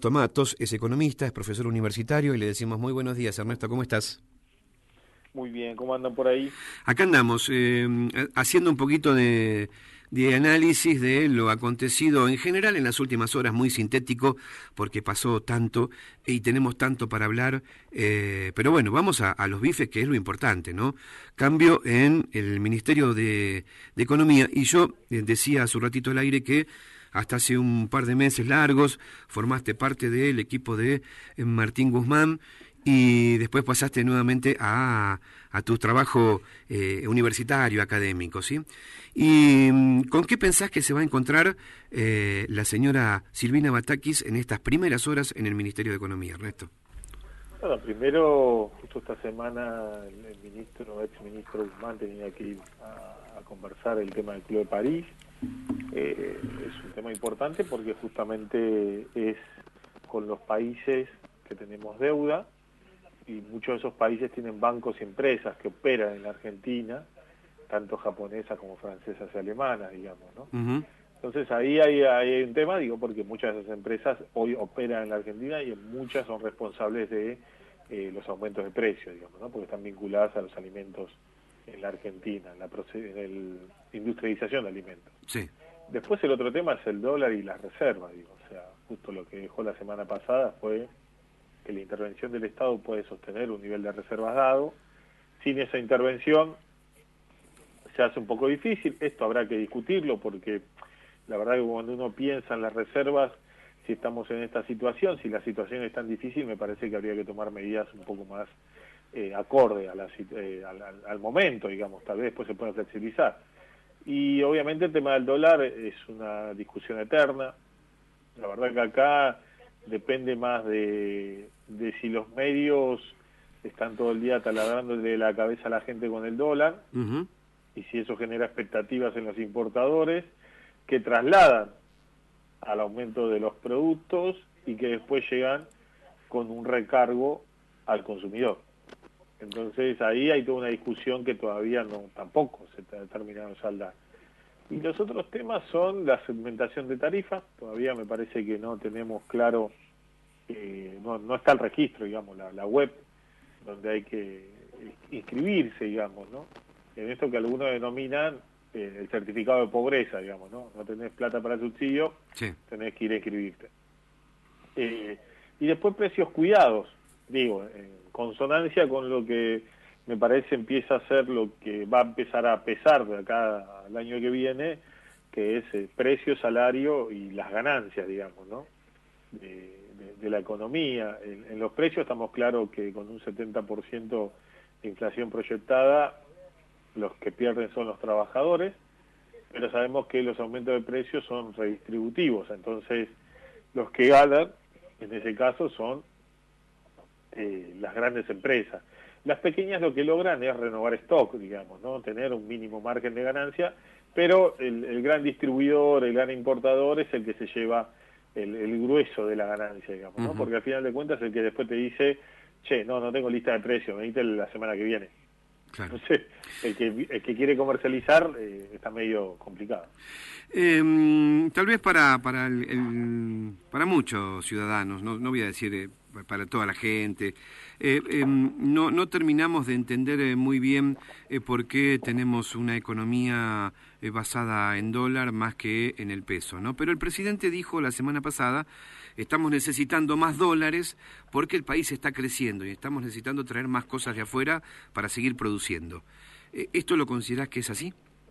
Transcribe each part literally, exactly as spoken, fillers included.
Ernesto Matos es economista, es profesor universitario y le decimos muy buenos días. Ernesto, ¿cómo estás? Muy bien, ¿cómo andan por ahí? Acá andamos, eh, haciendo un poquito de, de análisis de lo acontecido en general en las últimas horas, muy sintético, porque pasó tanto y tenemos tanto para hablar, eh, pero bueno, vamos a, a los bifes, que es lo importante, ¿no? Cambio en el Ministerio de, de Economía, y yo eh, decía hace un ratito al aire que hasta hace un par de meses largos formaste parte del equipo de eh, Martín Guzmán, y después pasaste nuevamente a, a tu trabajo eh, universitario, académico, ¿sí? ¿Y con qué pensás que se va a encontrar eh, la señora Silvina Batakis en estas primeras horas en el Ministerio de Economía, Ernesto? Bueno, primero, justo esta semana, el, el ministro, ex ministro Guzmán tenía que ir a, a conversar el tema del Club de París. Eh, es un tema importante porque justamente es con los países que tenemos deuda, y muchos de esos países tienen bancos y empresas que operan en la Argentina, tanto japonesas como francesas y alemanas, digamos, ¿no? Uh-huh. Entonces ahí hay, hay un tema, digo, porque muchas de esas empresas hoy operan en la Argentina y muchas son responsables de eh, los aumentos de precios, digamos, ¿no? Porque están vinculadas a los alimentos en la Argentina, en la, en la industrialización de alimentos. Sí. Después el otro tema es el dólar y las reservas, digo, o sea, justo lo que dejó la semana pasada fue que la intervención del Estado puede sostener un nivel de reservas dado. Sin esa intervención se hace un poco difícil. Esto habrá que discutirlo porque la verdad que cuando uno piensa en las reservas, si estamos en esta situación, si la situación es tan difícil, me parece que habría que tomar medidas un poco más eh, acorde a la, eh, al, al, al momento, digamos, tal vez después se pueda flexibilizar. Y obviamente el tema del dólar es una discusión eterna. La verdad que acá depende más de, de si los medios están todo el día taladrándole la cabeza a la gente con el dólar, uh-huh, y si eso genera expectativas en los importadores que trasladan al aumento de los productos y que después llegan con un recargo al consumidor. Entonces ahí hay toda una discusión que todavía no tampoco se ha terminado de saldar. Y los otros temas son la segmentación de tarifas. Todavía me parece que no tenemos claro, eh, no, no está el registro, digamos, la, la web donde hay que inscribirse, digamos, ¿no? En esto que algunos denominan eh, el certificado de pobreza, digamos, ¿no? No tenés plata para el subsidio, sí, tenés que ir a inscribirte. Eh, y después precios cuidados, digo, en consonancia con lo que me parece empieza a ser lo que va a empezar a pesar de acá al año que viene, que es el precio, salario y las ganancias, digamos, ¿no? De, de, de la economía. En, en los precios estamos claros que con un setenta por ciento de inflación proyectada, los que pierden son los trabajadores, pero sabemos que los aumentos de precios son redistributivos, entonces los que ganan, en ese caso, son eh, las grandes empresas. Las pequeñas lo que logran es renovar stock, digamos, ¿no? Tener un mínimo margen de ganancia, pero el, el gran distribuidor, el gran importador es el que se lleva el, el grueso de la ganancia, digamos, ¿no? Uh-huh. Porque al final de cuentas es el que después te dice, che, no, no tengo lista de precios, venite la semana que viene. Claro. Entonces, el que, el que quiere comercializar eh, está medio complicado. Eh, tal vez para para el, el, para muchos ciudadanos, no, no voy a decir eh, para toda la gente, eh, eh, no, no terminamos de entender eh, muy bien eh, por qué tenemos una economía eh, basada en dólar más que en el peso, ¿no? Pero el presidente dijo la semana pasada, estamos necesitando más dólares porque el país está creciendo y estamos necesitando traer más cosas de afuera para seguir produciendo. Eh, ¿Esto lo considerás que es así?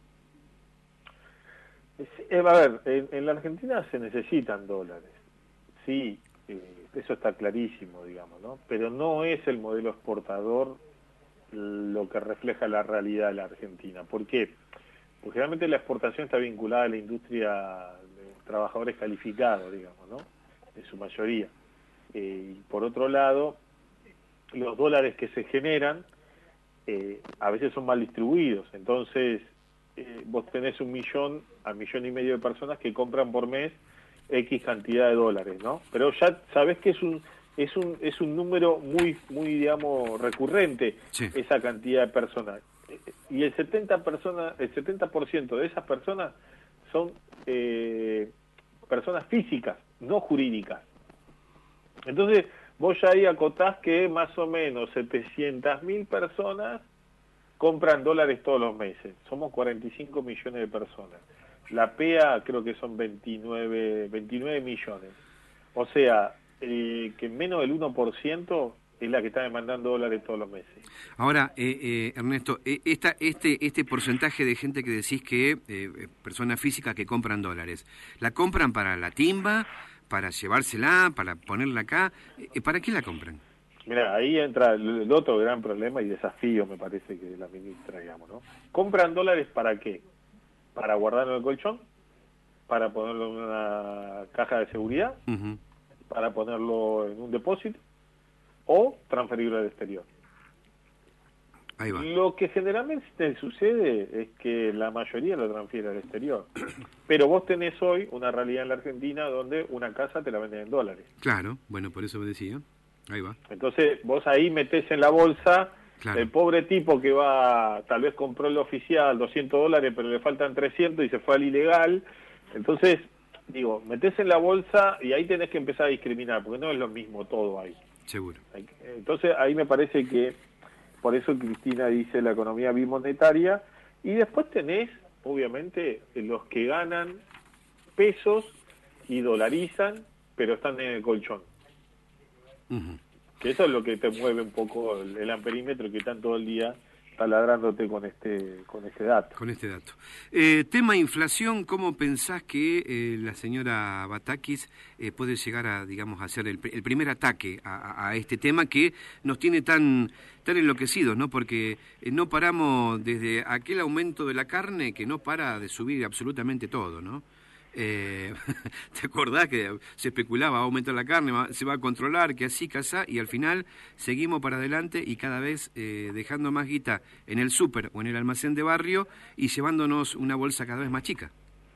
Eh, a ver, en, en la Argentina se necesitan dólares, sí, eh, eso está clarísimo, digamos, ¿no? Pero no es el modelo exportador lo que refleja la realidad de la Argentina. ¿Por qué? Porque realmente la exportación está vinculada a la industria de trabajadores calificados, digamos, ¿no? En su mayoría. Eh, y por otro lado, los dólares que se generan eh, a veces son mal distribuidos, entonces eh, vos tenés un millón a millón y medio de personas que compran por mes X cantidad de dólares, ¿no? Pero ya sabés que es un es un es un número muy muy digamos recurrente, sí, esa cantidad de personas, y el setenta personas el setenta por ciento de esas personas son eh, personas físicas, no jurídicas. Entonces, vos ya ahí acotás que más o menos setecientas mil personas compran dólares todos los meses. Somos cuarenta y cinco millones de personas. La P E A creo que son veintinueve, veintinueve millones. O sea, eh, que menos del uno por ciento es la que está demandando dólares todos los meses. Ahora, eh, eh, Ernesto, eh, esta, este, este porcentaje de gente que decís que, eh, personas físicas que compran dólares, ¿la compran para la timba, para llevársela, para ponerla acá? Eh, ¿Para qué la compran? Mira, ahí entra el, el otro gran problema y desafío, me parece, que la ministra, digamos, ¿no? ¿Compran dólares para qué? ¿Para guardarlo en el colchón? ¿Para ponerlo en una caja de seguridad? Uh-huh. ¿Para ponerlo en un depósito? ¿O transferirlo al exterior? Ahí va. Lo que generalmente sucede es que la mayoría lo transfiere al exterior. Pero vos tenés hoy una realidad en la Argentina donde una casa te la venden en dólares. Claro, bueno, por eso me decía. Ahí va. Entonces vos ahí metés en la bolsa, claro, el pobre tipo que va, tal vez compró el oficial doscientos dólares, pero le faltan trescientos y se fue al ilegal. Entonces, digo, metés en la bolsa y ahí tenés que empezar a discriminar, porque no es lo mismo todo ahí. Seguro. Entonces ahí me parece que, por eso Cristina dice la economía bimonetaria, y después tenés, obviamente, los que ganan pesos y dolarizan, pero están en el colchón. Uh-huh. Que eso es lo que te mueve un poco el, el amperímetro, que están todo el día taladrándote con este con este dato. Con este dato. Eh, tema inflación, ¿cómo pensás que eh, la señora Batakis eh, puede llegar a, digamos, a hacer el, el primer ataque a, a este tema que nos tiene tan tan enloquecidos, ¿no? Porque eh, no paramos desde aquel aumento de la carne que no para de subir absolutamente todo, ¿no? Eh, ¿Te acordás que se especulaba, va a aumentar la carne, va, se va a controlar, que así, que así, y al final seguimos para adelante y cada vez eh, dejando más guita en el súper o en el almacén de barrio y llevándonos una bolsa cada vez más chica?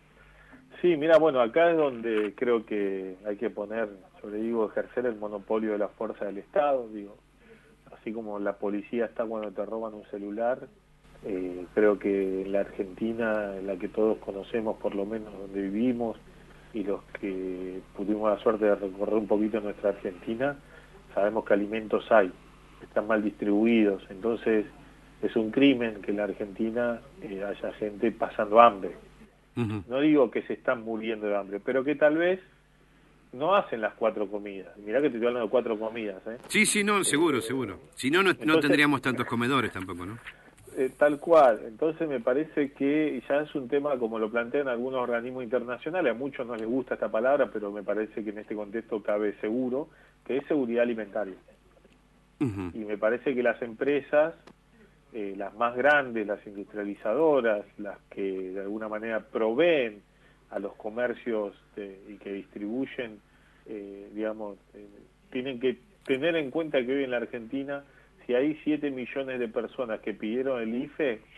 Sí, mira, bueno, acá es donde creo que hay que poner, sobre digo, ejercer el monopolio de la fuerza del Estado, digo, así como la policía está cuando te roban un celular. Eh, creo que en la Argentina, en la que todos conocemos, por lo menos donde vivimos, y los que tuvimos la suerte de recorrer un poquito nuestra Argentina, sabemos que alimentos hay, están mal distribuidos, entonces es un crimen que en la Argentina eh, haya gente pasando hambre. Uh-huh. No digo que se están muriendo de hambre, pero que tal vez no hacen las cuatro comidas. Mirá que te estoy hablando de cuatro comidas, ¿eh? Sí, sí, no, seguro, eh, seguro. Si no, no, entonces, no tendríamos tantos comedores tampoco, ¿no? Eh, tal cual. Entonces me parece que ya es un tema, como lo plantean algunos organismos internacionales, a muchos no les gusta esta palabra, pero me parece que en este contexto cabe seguro, que es seguridad alimentaria. Uh-huh. Y me parece que las empresas, eh, las más grandes, las industrializadoras, las que de alguna manera proveen a los comercios de, y que distribuyen, eh, digamos, eh, tienen que tener en cuenta que hoy en la Argentina, si hay siete millones de personas que pidieron el I F E,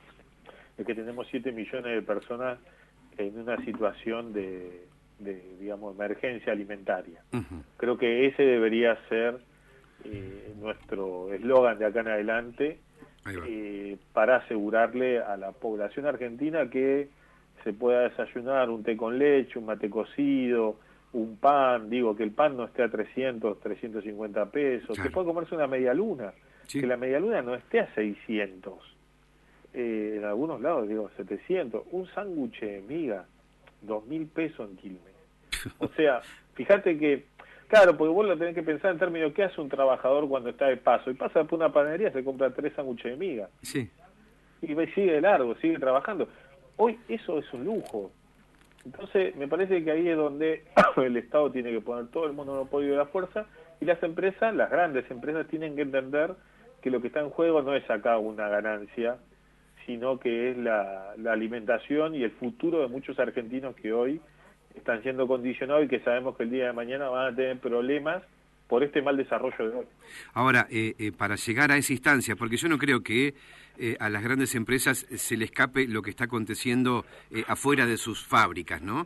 es que tenemos siete millones de personas en una situación de, de digamos, emergencia alimentaria. Uh-huh. Creo que ese debería ser eh, nuestro eslogan de acá en adelante, eh, para asegurarle a la población argentina que se pueda desayunar un té con leche, un mate cocido, un pan, digo, que el pan no esté a trescientos, trescientos cincuenta pesos, claro, que pueda comerse una media luna, sí, que la media luna no esté a seiscientos, eh, en algunos lados, digo, setecientos, un sándwich de miga, dos mil pesos en Quilmes. O sea, fíjate que, claro, porque vos lo tenés que pensar en términos, ¿qué hace un trabajador cuando está de paso? Y pasa por una panadería, se compra tres sándwiches de miga. Sí. Y sigue de largo, sigue trabajando. Hoy eso es un lujo. Entonces, me parece que ahí es donde el Estado tiene que poner todo el monopolio de la fuerza, y las empresas, las grandes empresas, tienen que entender que lo que está en juego no es acá una ganancia, sino que es la, la alimentación y el futuro de muchos argentinos que hoy están siendo condicionados y que sabemos que el día de mañana van a tener problemas por este mal desarrollo de hoy. Ahora, eh, eh, para llegar a esa instancia, porque yo no creo que eh, a las grandes empresas se le escape lo que está aconteciendo eh, afuera de sus fábricas, ¿no?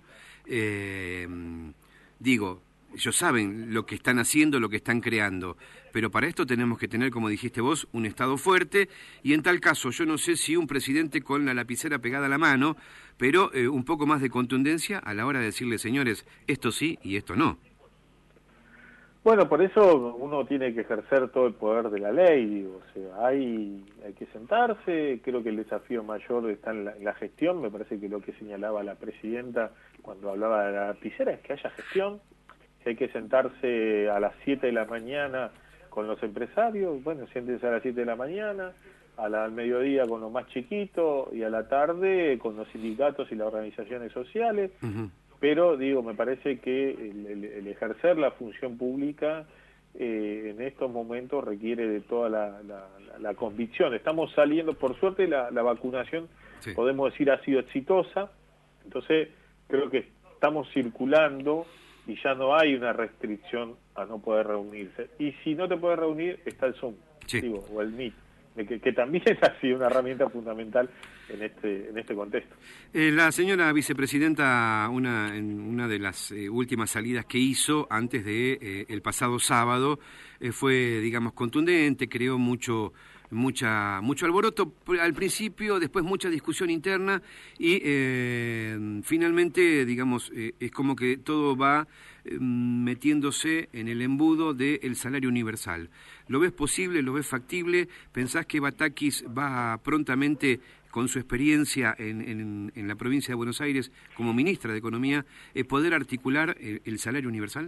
Eh, digo, ellos saben lo que están haciendo, lo que están creando, pero para esto tenemos que tener, como dijiste vos, un Estado fuerte, y en tal caso, yo no sé si un presidente con la lapicera pegada a la mano, pero eh, un poco más de contundencia a la hora de decirle, señores, esto sí y esto no. Bueno, por eso uno tiene que ejercer todo el poder de la ley, digo, o sea, hay, hay que sentarse, creo que el desafío mayor está en la, en la gestión, me parece que lo que señalaba la presidenta cuando hablaba de la lapicera es que haya gestión, que hay que sentarse a las siete de la mañana con los empresarios, bueno, siéntense a las siete de la mañana, a la, al mediodía con los más chiquitos y a la tarde con los sindicatos y las organizaciones sociales. Uh-huh. Pero, digo, me parece que el, el, el ejercer la función pública eh, en estos momentos requiere de toda la, la, la, la convicción. Estamos saliendo, por suerte, la, la vacunación, sí, podemos decir, ha sido exitosa. Entonces, creo que estamos circulando y ya no hay una restricción a no poder reunirse. Y si no te puedes reunir, está el Zoom, sí, digo, o el Meet. Que, que también ha sido una herramienta fundamental en este en este contexto. Eh, la señora vicepresidenta, una en una de las eh, últimas salidas que hizo antes de eh, el pasado sábado, eh, fue, digamos, contundente, creó mucho mucha mucho alboroto al principio, después mucha discusión interna y eh, finalmente, digamos, eh, es como que todo va eh, metiéndose en el embudo del salario universal. ¿Lo ves posible? ¿Lo ves factible? ¿Pensás que Batakis va prontamente, con su experiencia en, en, en la provincia de Buenos Aires como ministra de Economía, eh, poder articular el, el salario universal?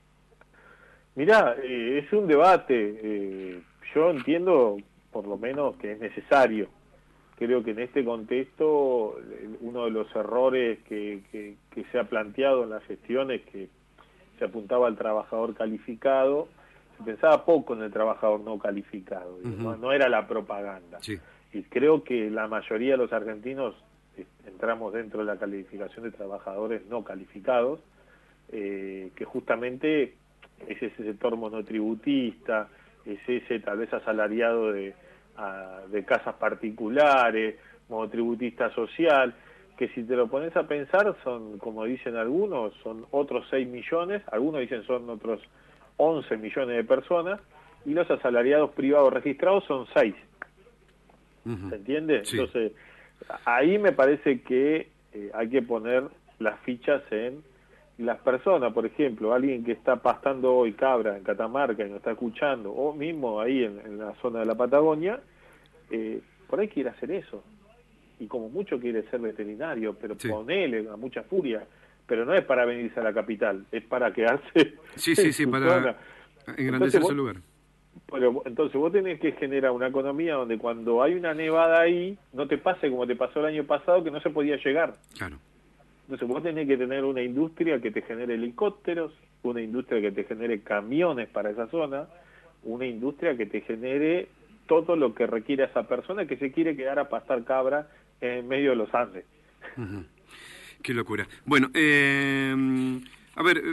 Mirá, eh, es un debate. Eh, yo entiendo, por lo menos, que es necesario. Creo que en este contexto, uno de los errores que, que, que se ha planteado en la gestión es que se apuntaba al trabajador calificado, se pensaba poco en el trabajador no calificado, uh-huh, ¿no? No era la propaganda. Sí. Y creo que la mayoría de los argentinos eh, entramos dentro de la calificación de trabajadores no calificados, eh, que justamente es ese sector monotributista, es ese tal vez asalariado de, a, de casas particulares, monotributista social, que si te lo pones a pensar son, como dicen algunos, son otros seis millones, algunos dicen son otros once millones de personas, y los asalariados privados registrados son seis. Uh-huh. ¿Se entiende? Sí. Entonces, ahí me parece que eh, hay que poner las fichas en las personas. Por ejemplo, alguien que está pastando hoy cabra en Catamarca y nos está escuchando, o mismo ahí en, en la zona de la Patagonia, eh, por ahí quiere hacer eso. Y como mucho quiere ser veterinario, pero sí, ponele a mucha furia, pero no es para venirse a la capital, es para quedarse sí, sí, sí, para zona. Engrandecer vos, su lugar. Pero, entonces vos tenés que generar una economía donde cuando hay una nevada ahí, no te pase como te pasó el año pasado, que no se podía llegar. Claro. Entonces vos tenés que tener una industria que te genere helicópteros, una industria que te genere camiones para esa zona, una industria que te genere todo lo que requiere esa persona que se quiere quedar a pastar cabra en medio de los Andes. Uh-huh. Qué locura. Bueno, eh, a ver,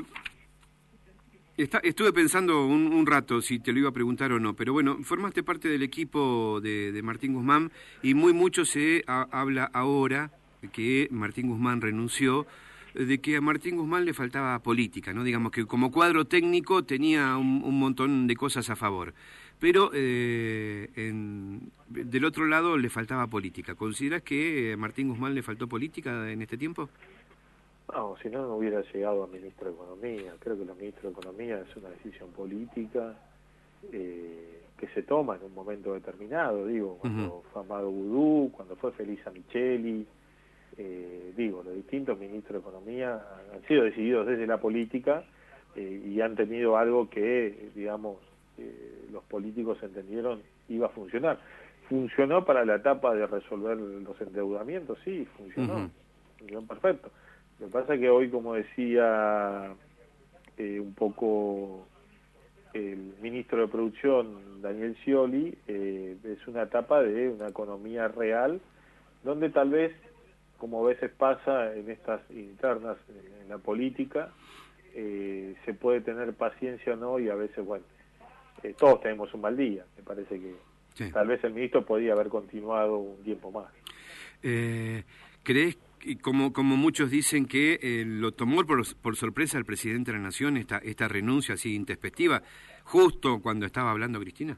está, estuve pensando un, un rato si te lo iba a preguntar o no, pero bueno, formaste parte del equipo de, de Martín Guzmán y muy mucho se a, habla ahora que Martín Guzmán renunció, de que a Martín Guzmán le faltaba política, ¿no? Digamos que como cuadro técnico tenía un, un montón de cosas a favor, pero eh, en, del otro lado le faltaba política. ¿Consideras que a Martín Guzmán le faltó política en este tiempo? No, si no, no hubiera llegado a ministro de Economía. Creo que la ministro de Economía es una decisión política eh, que se toma en un momento determinado, digo, cuando uh-huh. fue Amado Boudou, cuando fue Felisa Micheli. Eh, digo, los distintos ministros de Economía han sido decididos desde la política eh, y han tenido algo que, digamos, eh, los políticos entendieron iba a funcionar. Funcionó para la etapa de resolver los endeudamientos, sí, funcionó, uh-huh. funcionó perfecto. Lo que pasa es que hoy, como decía eh, un poco el ministro de Producción, Daniel Scioli, eh, es una etapa de una economía real, donde tal vez, como a veces pasa en estas internas en la política, eh, se puede tener paciencia o no, y a veces, bueno, eh, todos tenemos un mal día. Me parece que sí, tal vez el ministro podía haber continuado un tiempo más. Eh, ¿Crees, como, como muchos dicen, que eh, lo tomó por, por sorpresa el presidente de la Nación esta, esta renuncia así intempestiva, justo cuando estaba hablando Cristina?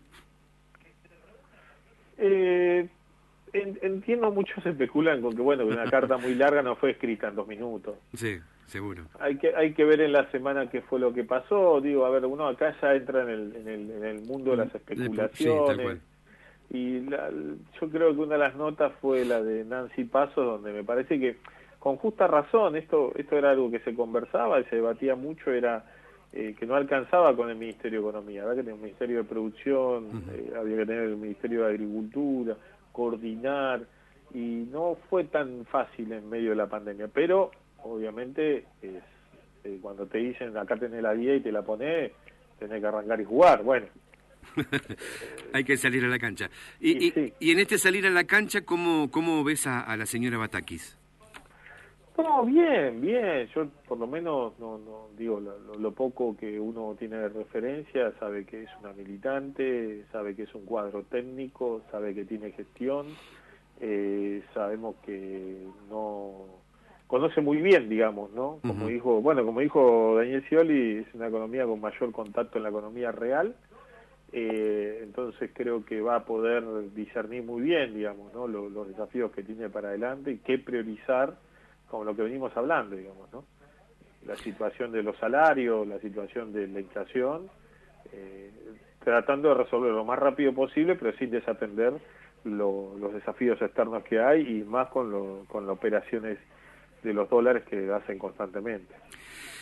Eh... Entiendo, muchos especulan con que, bueno, que una carta muy larga no fue escrita en dos minutos. Sí, seguro. Hay que hay que ver en la semana qué fue lo que pasó. Digo, a ver, uno acá ya entra en el, en el, en el mundo de las especulaciones. Sí, tal cual. Y la, yo creo que una de las notas fue la de Nancy Pasos, donde me parece que con justa razón, esto esto era algo que se conversaba y se debatía mucho, era eh, que no alcanzaba con el Ministerio de Economía, ¿verdad? Que tenía un Ministerio de Producción, uh-huh. eh, había que tener el Ministerio de Agricultura, coordinar, y no fue tan fácil en medio de la pandemia, pero obviamente es, eh, cuando te dicen acá tenés la guía y te la ponés, tenés que arrancar y jugar, bueno. Hay que salir a la cancha. Y, y, sí. y en este salir a la cancha, ¿cómo, cómo ves a, a la señora Batakis? No, bien, bien. Yo por lo menos, no, no digo, lo, lo poco que uno tiene de referencia, sabe que es una militante, sabe que es un cuadro técnico, sabe que tiene gestión, eh, sabemos que no conoce muy bien, digamos, ¿no? Como uh-huh. dijo, bueno, como dijo Daniel Scioli, es una economía con mayor contacto en la economía real. Eh, entonces creo que va a poder discernir muy bien, digamos, ¿no? Los, los desafíos que tiene para adelante y qué priorizar, como lo que venimos hablando, digamos, ¿no? La situación de los salarios, la situación de la inflación, eh, tratando de resolver lo más rápido posible, pero sin desatender lo, los desafíos externos que hay y más con, lo, con las operaciones de los dólares que hacen constantemente.